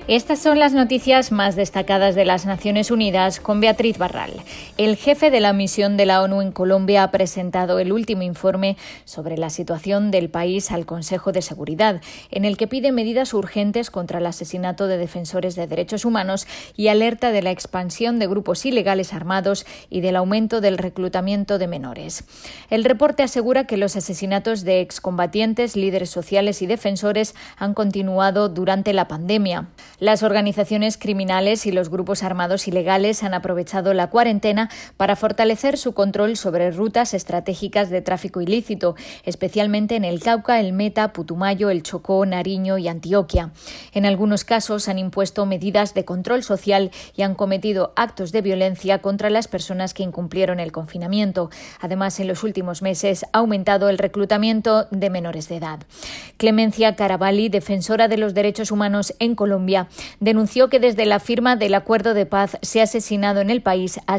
Estas son las noticias más destacadas de las Naciones Unidas con Beatriz Barral. El jefe de la misión de la ONU en Colombia ha presentado el último informe sobre la situación del país al Consejo de Seguridad, en el que pide medidas urgentes contra el asesinato de defensores de derechos humanos y alerta de la expansión de grupos ilegales armados y del aumento del reclutamiento de menores. El reporte asegura que los asesinatos de excombatientes, líderes sociales y defensores han continuado durante la pandemia. Las organizaciones criminales y los grupos armados ilegales han aprovechado la cuarentena para fortalecer su control sobre rutas estratégicas de tráfico ilícito, especialmente en el Cauca, el Meta, Putumayo, el Chocó, Nariño y Antioquia. En algunos casos han impuesto medidas de control social y han cometido actos de violencia contra las personas que incumplieron el confinamiento. Además, en los últimos meses ha aumentado el reclutamiento de menores de edad. Clemencia Caraballi, defensora de los derechos humanos en Colombia, denunció que desde la firma del acuerdo de paz se ha asesinado en el país a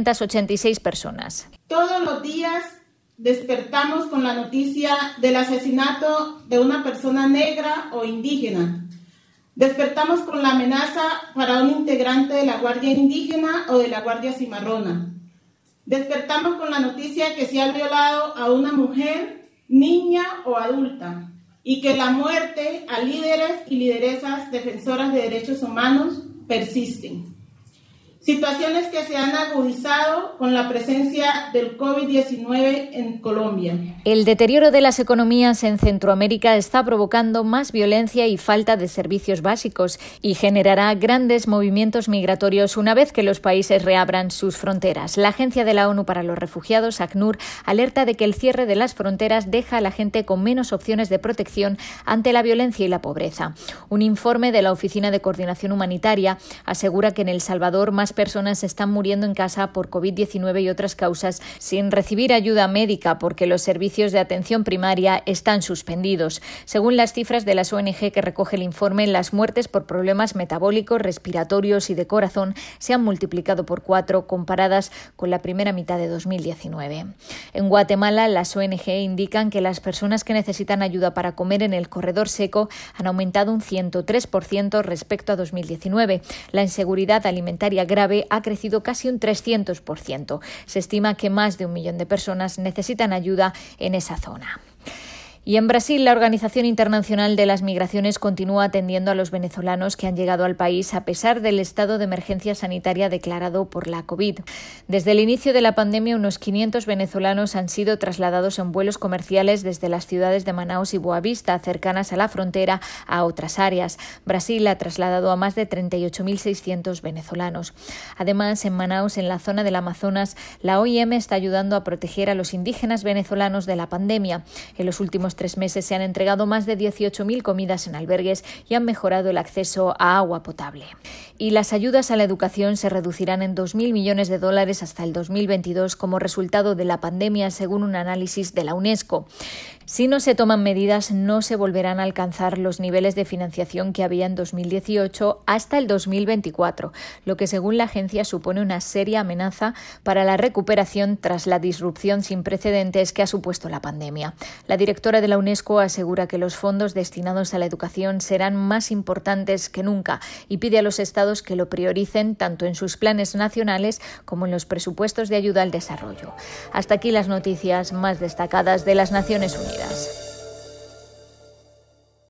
686 personas. Todos los días despertamos con la noticia del asesinato de una persona negra o indígena. Despertamos con la amenaza para un integrante de la Guardia Indígena o de la Guardia Cimarrona. Despertamos con la noticia que se ha violado a una mujer, niña o adulta, y que la muerte a líderes y lideresas defensoras de derechos humanos persisten. Situaciones que se han agudizado con la presencia del COVID-19 en Colombia. El deterioro de las economías en Centroamérica está provocando más violencia y falta de servicios básicos y generará grandes movimientos migratorios una vez que los países reabran sus fronteras. La Agencia de la ONU para los Refugiados, ACNUR, alerta de que el cierre de las fronteras deja a la gente con menos opciones de protección ante la violencia y la pobreza. Un informe de la Oficina de Coordinación Humanitaria asegura que en El Salvador más personas están muriendo en casa por COVID-19 y otras causas sin recibir ayuda médica porque los servicios de atención primaria están suspendidos. Según las cifras de las ONG que recoge el informe, las muertes por problemas metabólicos, respiratorios y de corazón se han multiplicado por 4 comparadas con la primera mitad de 2019. En Guatemala, las ONG indican que las personas que necesitan ayuda para comer en el corredor seco han aumentado un 103% respecto a 2019. La inseguridad alimentaria grave ha crecido casi un 300%. Se estima que más de 1 millón de personas necesitan ayuda en esa zona. Y en Brasil, la Organización Internacional de las Migraciones continúa atendiendo a los venezolanos que han llegado al país a pesar del estado de emergencia sanitaria declarado por la COVID. Desde el inicio de la pandemia, unos 500 venezolanos han sido trasladados en vuelos comerciales desde las ciudades de Manaus y Boavista, cercanas a la frontera, a otras áreas. Brasil ha trasladado a más de 38.600 venezolanos. Además, en Manaus, en la zona del Amazonas, la OIM está ayudando a proteger a los indígenas venezolanos de la pandemia. En los últimos 3 meses se han entregado más de 18.000 comidas en albergues y han mejorado el acceso a agua potable. Y las ayudas a la educación se reducirán en $2.000 millones hasta el 2022 como resultado de la pandemia, según un análisis de la UNESCO. Si no se toman medidas, no se volverán a alcanzar los niveles de financiación que había en 2018 hasta el 2024, lo que según la agencia supone una seria amenaza para la recuperación tras la disrupción sin precedentes que ha supuesto la pandemia. La directora de la UNESCO asegura que los fondos destinados a la educación serán más importantes que nunca y pide a los estados que lo prioricen tanto en sus planes nacionales como en los presupuestos de ayuda al desarrollo. Hasta aquí las noticias más destacadas de las Naciones Unidas.